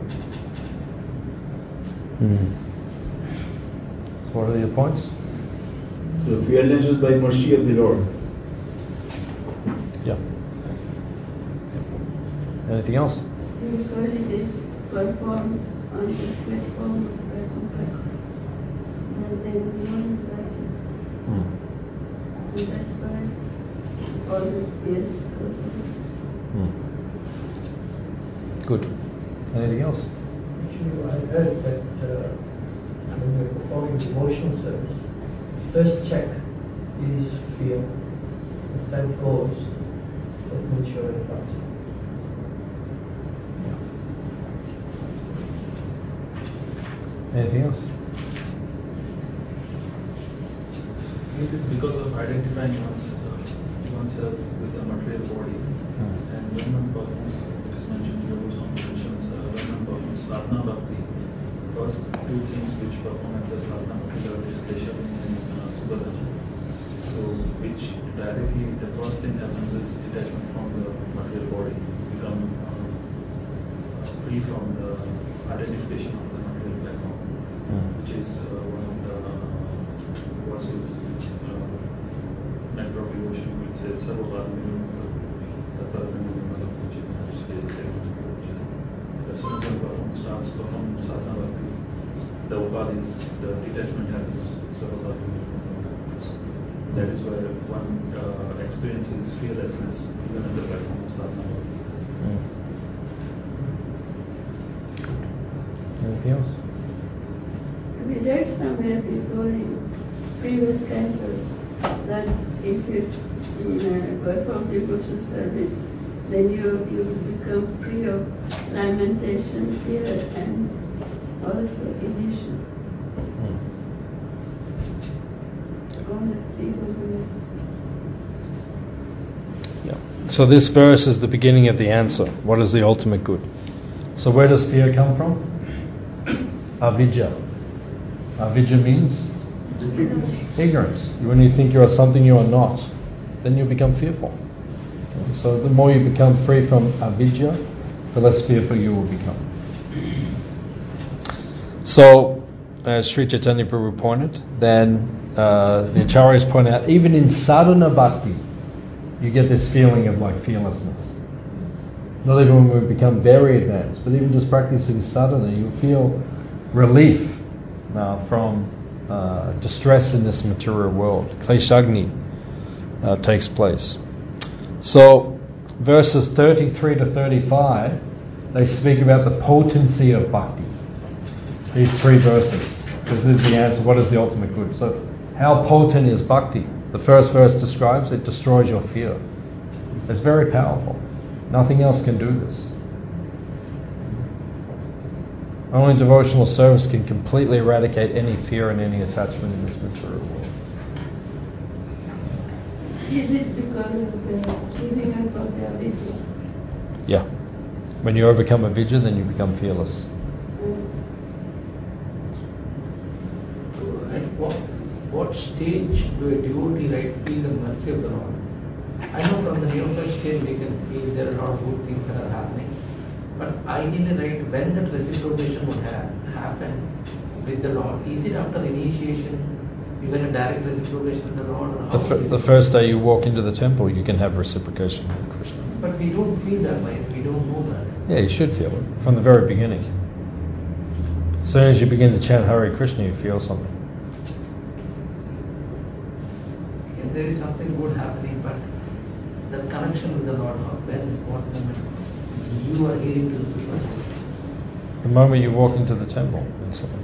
Hmm. So what are your points? So fearlessness is by mercy of the Lord. Yeah. Anything else? Because it is performed on the platform of Vaikuntha, and then no anxiety. Hmm. And that's why all the fears goes away. Hmm. Good. Anything else? Actually, I heard that uh, when you're performing devotional service, first check is fear. If that goes, that means you're advancing. Anything else? It is because of identifying oneself, oneself with the material body. Hmm. And when one performs, it is mentioned here, also mentions uh, when one performs sadhana bhakti, first two things which perform at the sadhana bhakti level is klesha and uh, subhadana. So, which directly, the first thing happens is detachment from the material body, become uh, free from the identification of the material platform, Hmm. which is uh, one of the verses which uh, Nectar of Devotion which says Sarvabharminu Tattvaraminu which is actually as soon as one performs, starts performing sadhana bhakti, the upadhis, the detachment happens, Sarvabharminu. That is why one uh, experiences fearlessness even at the platform of sadhana bhakti. Hmm. Anything else? We read somewhere before in previous cantos that if you uh, perform devotional service, then you, you become free of lamentation, fear, and also illusion. Hmm. All the three goes away. Yeah. So this verse is the beginning of the answer. What is the ultimate good? So where does fear come from? Avidya. Avidya means ignorance. When you think you are something you are not, then you become fearful. Okay? So the more you become free from avidya, the less fearful you will become. So, as Sri Chaitanya Prabhu pointed, then uh, the Acharyas point out, even in sadhana bhakti, you get this feeling of like fearlessness. Not even when we become very advanced, but even just practicing sadhana, you feel relief now from uh, distress in this material world. Kleshagni uh, takes place. So, verses thirty-three to thirty-five, they speak about the potency of bhakti. These three verses. This is the answer, what is the ultimate good? So, how potent is bhakti? The first verse describes it destroys your fear. It's very powerful. Nothing else can do this. Only devotional service can completely eradicate any fear and any attachment in this material world. Is it because of the giving up of the avidya? Yeah. When you overcome avidya, then you become fearless. At what, what stage do a devotee right feel the mercy of the Lord? I know from the neophyte stage we can feel there are a lot of good things that are happening. But ideally, right, when that reciprocation would have happen with the Lord, is it after initiation, you get a direct reciprocation with the Lord? Or The, f- the first day you walk into the temple, you can have reciprocation with Krishna. But we don't feel that, right? We don't know that. Yeah, you should feel it from the very beginning. As soon as you begin to chant Hare Krishna, you feel something. If there is something good happening, but the connection with the Lord, when, what moment you are hearing to the Supreme. The moment you walk into the temple, it's something.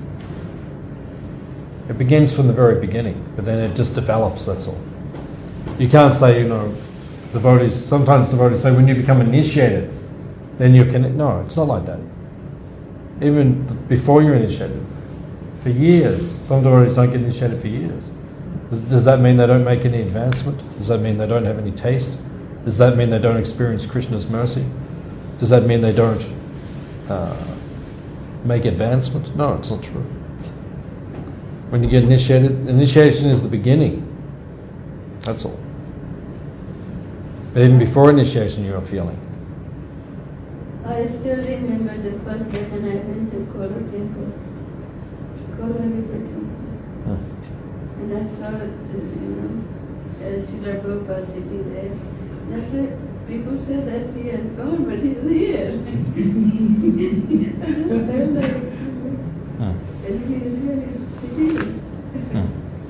It begins from the very beginning, but then it just develops, that's all. You can't say, you know, devotees, sometimes devotees say when you become initiated, then you can, no, it's not like that. Even before you're initiated, for years, some devotees don't get initiated for years. Does, does that mean they don't make any advancement? Does that mean they don't have any taste? Does that mean they don't experience Krishna's mercy? Does that mean they don't uh, make advancement? No, it's not true. When you get initiated, initiation is the beginning. That's all. But even before initiation, you are feeling. I still remember the first day when I went to Kolo Temple, Kolo Temple, Hmm. and I saw, you know, uh, Srila Prabhupada sitting there. And I said, people say that he has gone, but he's here. I just felt like, Hmm. and he is really sitting. Hmm.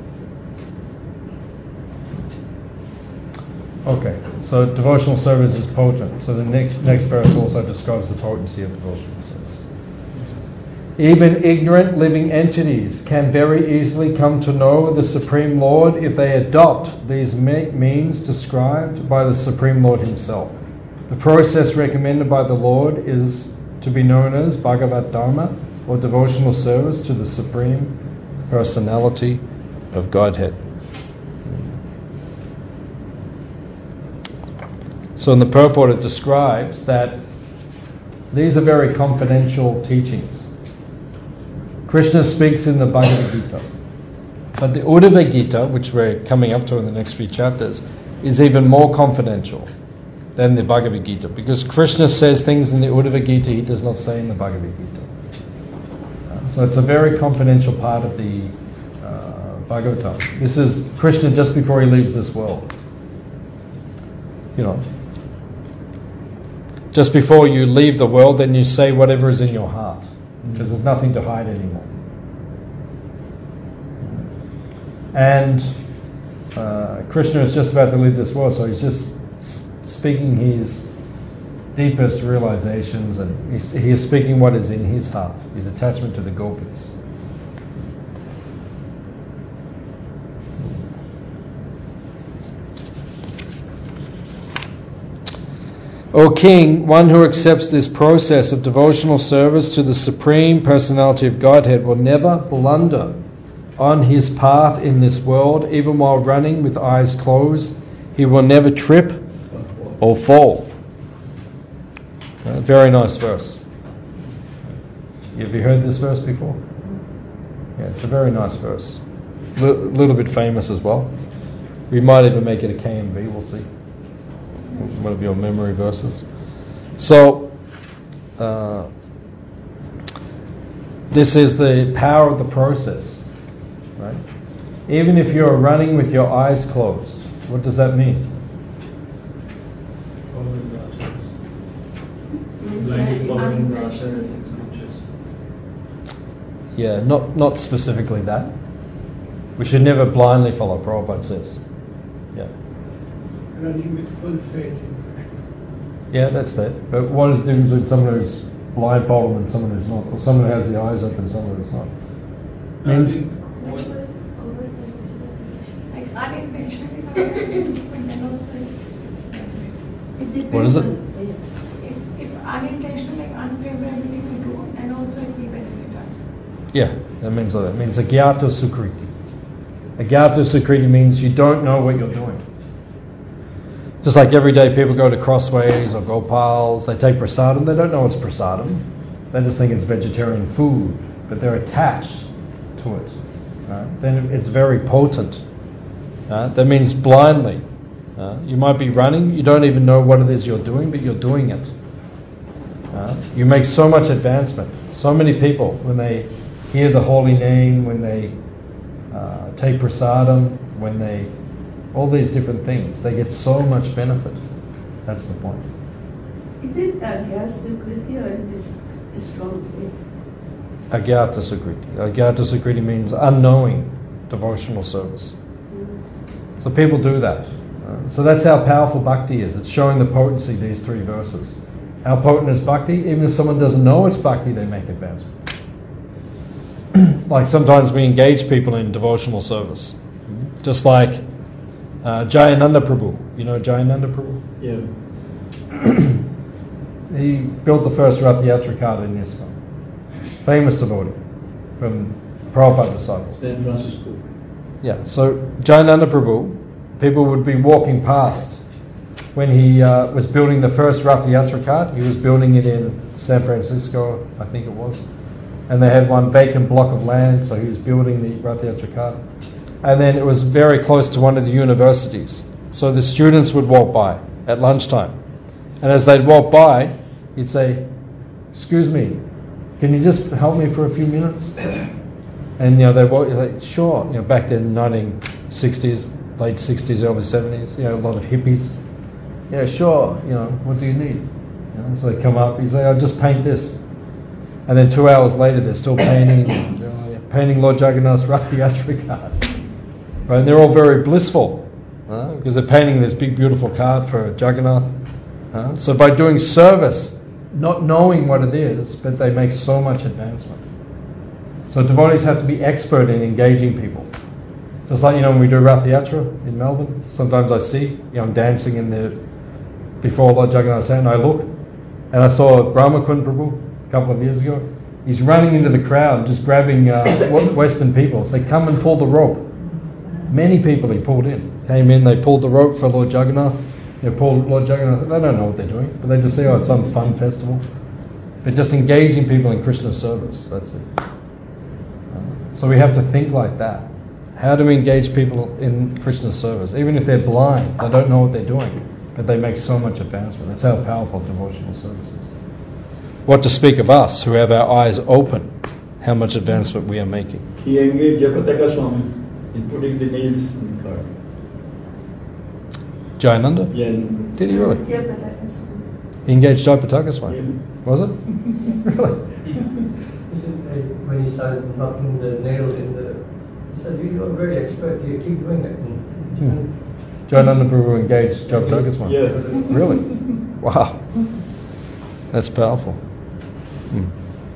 Okay, so devotional service is potent. So the next next verse also describes the potency of devotional service. Even ignorant living entities can very easily come to know the Supreme Lord if they adopt these me- means described by the Supreme Lord Himself. The process recommended by the Lord is to be known as Bhagavad Dharma, or devotional service to the Supreme Personality of Godhead. So in the purport it describes that these are very confidential teachings. Krishna speaks in the Bhagavad Gita. But the Uddhava Gita, which we're coming up to in the next few chapters, is even more confidential than the Bhagavad Gita. Because Krishna says things in the Uddhava Gita He does not say in the Bhagavad Gita. Uh, so it's a very confidential part of the uh, Bhagavatam. This is Krishna just before He leaves this world. You know, just before you leave the world, then you say whatever is in your heart, because there's nothing to hide anymore. And uh, Krishna is just about to leave this world, so he's just speaking his deepest realizations, and he's, he is speaking what is in his heart, his attachment to the gopis. O King, one who accepts this process of devotional service to the Supreme Personality of Godhead will never blunder on his path in this world, even while running with eyes closed. He will never trip or fall. Uh, very nice verse. Have you heard this verse before? Yeah, it's a very nice verse. A L- little bit famous as well. We might even make it a K M B, we'll see. One of your memory verses. So, uh, this is the power of the process, right? Even if you're running with your eyes closed, what does that mean? joining the ashram is six months. Yeah, not, not specifically that. We should never blindly follow, Prabhupada says. Yeah. Running with full faith in Krishna. Yeah, that's that. But what is the difference between someone who's blindfolded and someone who's not? Or someone who has the eyes open and someone who's not? Means, Like unintentionally, sometimes, but then also it's, it's It depends what is it? on- if, if unintentional, like unfavorably we do, and also it will benefit us. Yeah, that means like that. It means agyata sukriti. Agyata sukriti means you don't know what you're doing. Just like every day people go to Crossways or Gopal's, they take prasadam, they don't know it's prasadam. They just think it's vegetarian food, but they're attached to it. Right? Then it's very potent. Uh, that means blindly. Uh, you might be running, you don't even know what it is you're doing, but you're doing it. Uh, you make so much advancement. So many people, when they hear the holy name, when they uh, take prasadam, when they, all these different things, they get so much benefit. That's the point. Is it agyata sukriti or is it strong faith? Agyata sukriti. Agyata sukriti means unknowing devotional service. So people do that. Uh, so that's how powerful bhakti is. It's showing the potency, these three verses. How potent is bhakti? Even if someone doesn't know it's bhakti, they make advancement. Like sometimes we engage people in devotional service. Just like uh, Jayananda Prabhu. You know Jayananda Prabhu? Yeah. He built the first Rath Yatra cart in ISKCON. Famous devotee from Prabhupada disciples. San Francisco. Yeah, so Jayananda Prabhu, people would be walking past when he uh, was building the first Rath Yatra cart. He was building it in San Francisco, I think it was. And they had one vacant block of land, so he was building the Rath Yatra cart. And then it was very close to one of the universities. So the students would walk by at lunchtime. And as they'd walk by, he'd say, "Excuse me, can you just help me for a few minutes?" And you know, they walk, like, "Sure." You know, back then, nineteen sixties, late sixties, early seventies, you know, a lot of hippies. "Yeah, sure. You know, what do you need?" You know, so they come up. He's like, "I'll just paint this." And then two hours later, they're still painting, you know, painting Lord Jagannath's Rath Yatra cart. Right? And they're all very blissful uh, because they're painting this big, beautiful cart for Jagannath. Uh, so by doing service, not knowing what it is, but they make so much advancement. So devotees have to be expert in engaging people. Just like, you know, when we do Rath Yatra in Melbourne, sometimes I see, you know, I'm dancing in there before Lord Jagannath's hand, and I look, and I saw Brahmakund Prabhu a couple of years ago. He's running into the crowd, just grabbing uh, Western people. Say, "Come and pull the rope." Many people he pulled in. Came in, they pulled the rope for Lord Jagannath. They pulled Lord Jagannath. They don't know what they're doing, but they just say, "Oh, it's some fun festival." They're just engaging people in Krishna's service. That's it. So we have to think like that. How do we engage people in Krishna's service? Even if they're blind, they don't know what they're doing, but they make so much advancement. That's how powerful devotional service is. What to speak of us, who have our eyes open, how much advancement we are making. He engaged Jayapataka Swami in putting the nails in the car. Jayananda? Yeah. Did he really? Jayapataka Swami. He engaged Jayapataka Swami. Yeah. Was it? Really? He said, uh, when he started knocking the nail in the, he said, "You are very expert. You keep doing it." Hmm. Jayananda Prabhu engaged Jayapataka Swami. Yeah. Really? Wow. That's powerful. Hmm.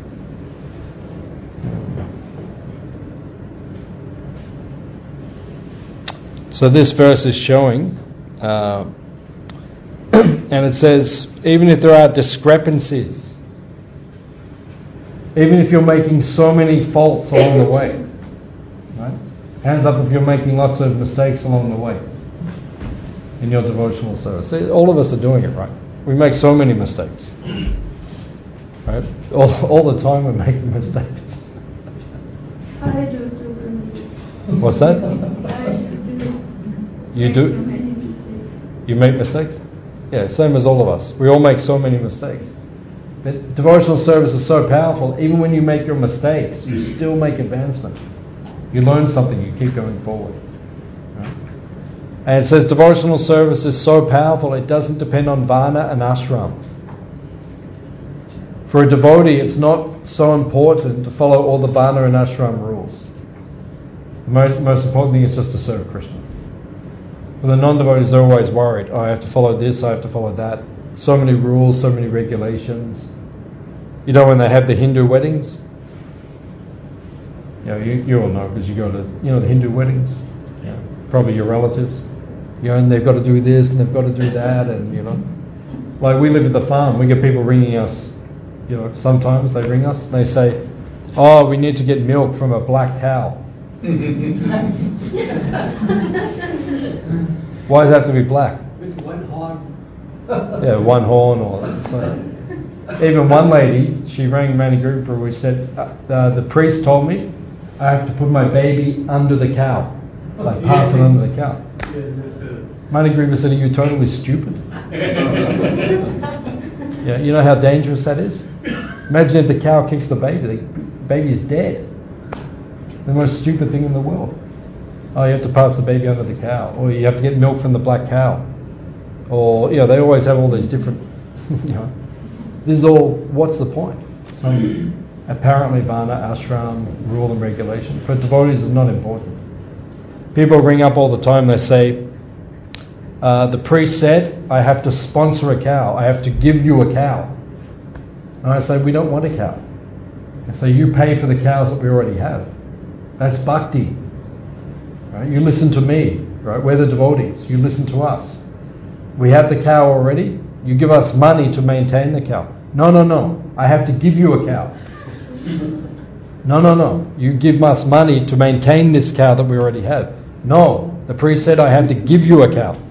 So this verse is showing, uh, and it says, even if there are discrepancies, even if you're making so many faults along the way, right? Hands up if you're making lots of mistakes along the way in your devotional service. See, all of us are doing it, right? We make so many mistakes, right? All, all the time we're making mistakes. I do too. What's that? I do. You Make do? so many mistakes. You make mistakes? Yeah, same as all of us. We all make so many mistakes. But devotional service is so powerful. Even when you make your mistakes, you still make advancement. You learn something, you keep going forward. Right? And it says devotional service is so powerful, it doesn't depend on varna and ashram. For a devotee, it's not so important to follow all the Varna and Ashram rules. The most, most important thing is just to serve Krishna. For the non-devotees, they're always worried. Oh, I have to follow this, I have to follow that. So many rules, so many regulations. You know when they have the Hindu weddings? You know, you, you all know because you go to, you know, the Hindu weddings. Yeah. Probably your relatives. You know, and they've got to do this and they've got to do that, and you know. Like we live at the farm, we get people ringing us. You know, sometimes they ring us and they say, oh, we need to get milk from a black cow. Why does it have to be black? With one horn. Yeah, one horn or that. So, even one lady, she rang Mani Guru Prabhu, we said, uh, the, the priest told me I have to put my baby under the cow. Like pass it under the cow. Mani Guru said, are you totally stupid? Yeah, you know how dangerous that is? Imagine if the cow kicks the baby, the baby's dead. The most stupid thing in the world. Oh, you have to pass the baby under the cow, or you have to get milk from the black cow, or you know they always have all these different. You know, this is all. What's the point? Some apparently Varna, Ashram, rule and regulation. For devotees, is not important. People ring up all the time. They say, uh, "The priest said I have to sponsor a cow. I have to give you a cow." And I say, "We don't want a cow." I say, "You pay for the cows that we already have." That's bhakti. Right? You listen to me, right? We're the devotees. You listen to us. We have the cow already. You give us money to maintain the cow. No, no, no. I have to give you a cow. No, no, no. You give us money to maintain this cow that we already have. No. The priest said I have to give you a cow.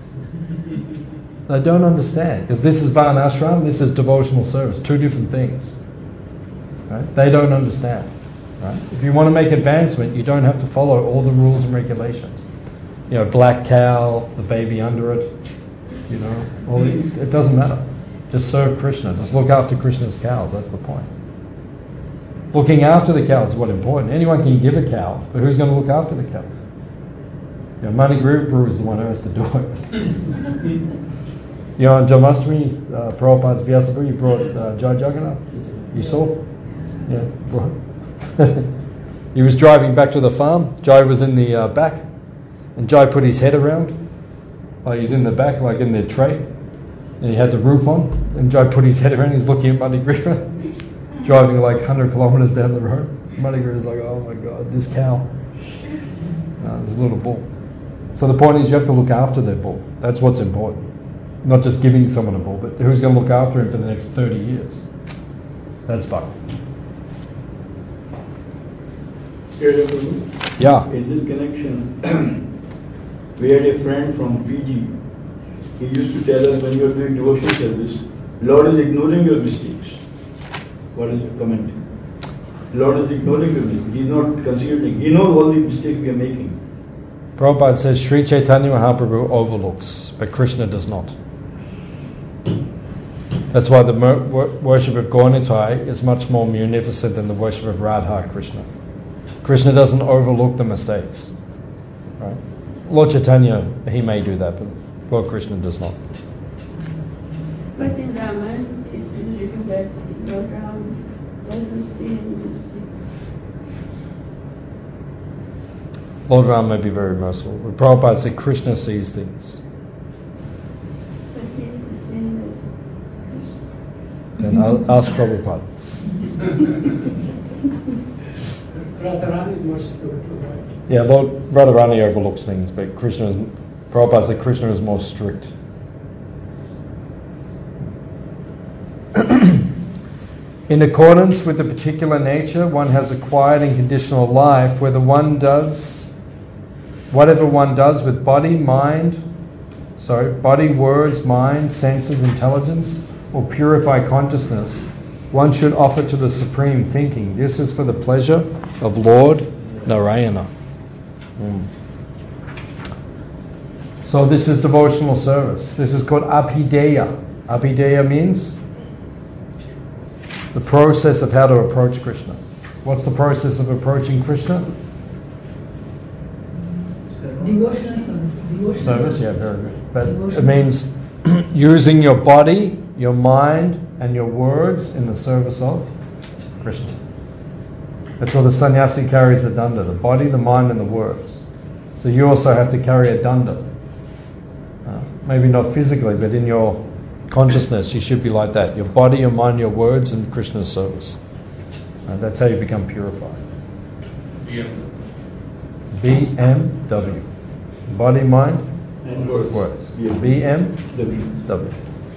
They don't understand. Because this is Varnashram, this is devotional service. Two different things. Right? They don't understand. Right? If you want to make advancement, you don't have to follow all the rules and regulations. You know, black cow, the baby under it, you know, all the, it doesn't matter. Just serve Krishna. Just look after Krishna's cows. That's the point. Looking after the cows is what's important. Anyone can give a cow, but who's going to look after the cow? You know, Mani Guru Prabhu is the one who has to do it. You know, on Janmashtami, uh, Prabhupada's Vyasabhu, you brought uh, Jai Jagannath. You saw? Yeah, brought. He was driving back to the farm. Jai was in the uh, back, and Jai put his head around. Like he's in the back, like in the tray, and he had the roof on. And Jai put his head around. He's looking at Mani Guru, driving like one hundred kilometers down the road. Mani Guru is like, "Oh my God, this cow! Uh, this little bull." So the point is, you have to look after that bull. That's what's important. Not just giving someone a bull, but who's going to look after him for the next thirty years? That's bhakti. Yeah. In this connection, we had a friend from Fiji. He used to tell us when you are doing devotional service, Lord is ignoring your mistakes. What is your comment? Lord is ignoring your mistakes. He is not considering. He knows all the mistakes we are making. Prabhupada says Sri Chaitanya Mahaprabhu overlooks, but Krishna does not. That's why the worship of Gauranitai is much more munificent than the worship of Radha Krishna. Krishna doesn't overlook the mistakes. Right? Lord Chaitanya, he may do that, but Lord Krishna does not. But in Ramayana, it is written that Lord Ram doesn't see any mistakes. Lord Ram may be very merciful. But Prabhupada said Krishna sees things. But he is the same as Krishna. Then I'll ask Prabhupada. Radharani is merciful too, right? Yeah, Lord Radharani overlooks things, but Krishna is, Prabhupada said Krishna is more strict. In accordance with the particular nature, one has acquired in conditional life, whether one does, whatever one does with body, mind, sorry, body, words, mind, senses, intelligence, or purify consciousness, one should offer to the Supreme thinking, this is for the pleasure of Lord Narayana. Mm. So this is devotional service. This is called Abhideya. Abhideya means the process of how to approach Krishna. What's the process of approaching Krishna? Devotional service. Devotional Service, yeah, very good. But it means using your body, your mind and your words in the service of Krishna. That's why the sannyasi carries the danda, the body, the mind and the words. So you also have to carry a danda. Uh, maybe not physically, but in your consciousness you should be like that. Your body, your mind, your words and Krishna's service. Uh, that's how you become purified. B M W. Body, mind, And words. words. Yeah. B M W. W.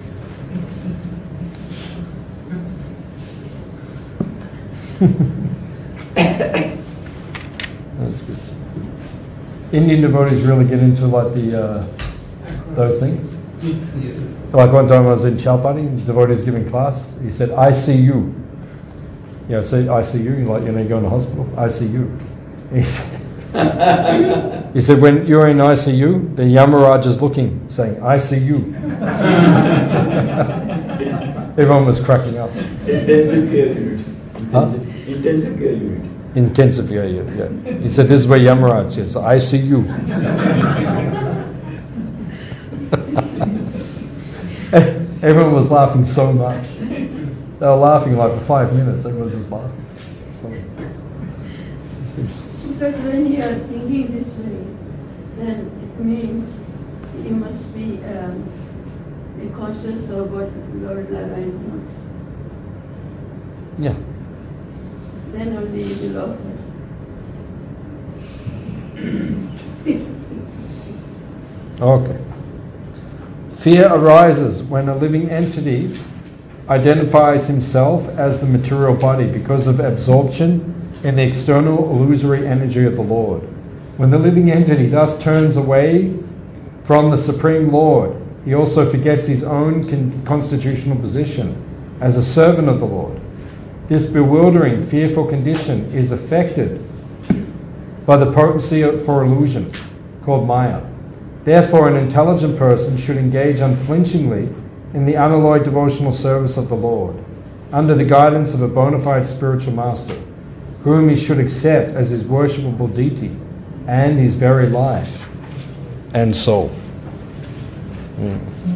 That's good. Indian devotees really get into like the uh, those things. Yes, sir. Like one time I was in Chowpatty, devotees giving class. He said, "I see you." Yeah, say I see you. Like, you know, you go in the hospital. I see you. He said, he said, when you're in I C U, the Yamaraj is looking, saying, "I see you." Everyone was cracking up. Intensive care unit. Huh? Intensive care unit. Intensive care unit, yeah. He said, "This is where Yamaraj is. I see you." Everyone was laughing so much. They were laughing like for five minutes. Everyone was just laughing. Because when you are thinking this way, then it means you must be um, be conscious of what Lord Narayan wants. Yeah. Then only you will offer. Okay. Fear arises when a living entity identifies himself as the material body because of absorption in the external illusory energy of the Lord. When the living entity thus turns away from the Supreme Lord, he also forgets his own con- constitutional position as a servant of the Lord. This bewildering, fearful condition is affected by the potency for illusion, called Maya. Therefore, an intelligent person should engage unflinchingly in the unalloyed devotional service of the Lord, under the guidance of a bona fide spiritual master, whom he should accept as his worshipable deity and his very life and soul. Mm.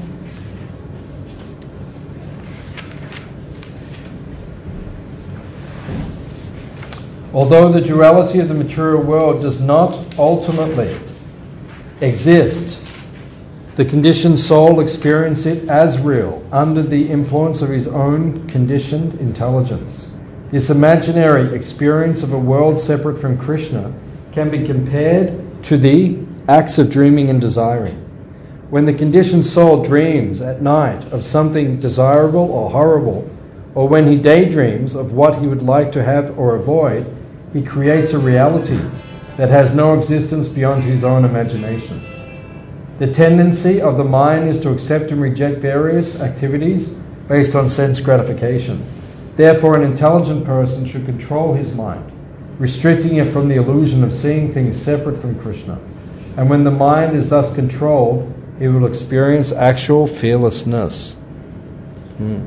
Although the duality of the material world does not ultimately exist, the conditioned soul experiences it as real under the influence of his own conditioned intelligence. This imaginary experience of a world separate from Krishna can be compared to the acts of dreaming and desiring. When the conditioned soul dreams at night of something desirable or horrible, or when he daydreams of what he would like to have or avoid, he creates a reality that has no existence beyond his own imagination. The tendency of the mind is to accept and reject various activities based on sense gratification. Therefore, an intelligent person should control his mind, restricting it from the illusion of seeing things separate from Krishna. And when the mind is thus controlled, he will experience actual fearlessness. Hmm.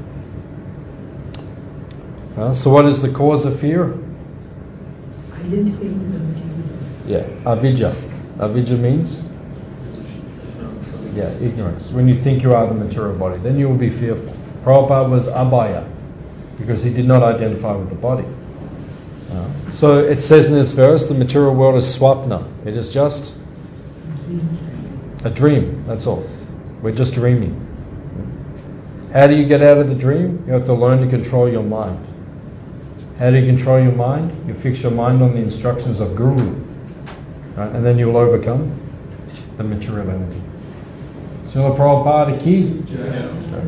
Well, so what is the cause of fear? Identifying with the material. Yeah, avidya. Avidya means? Yeah, ignorance. When you think you are the material body, then you will be fearful. Prabhupada was abhaya, because he did not identify with the body. Uh, so it says in this verse, the material world is swapna. It is just a dream, that's all. We're just dreaming. How do you get out of the dream? You have to learn to control your mind. How do you control your mind? You fix your mind on the instructions of Guru. Right? And then you will overcome the material energy. Srila Prabhupada ki.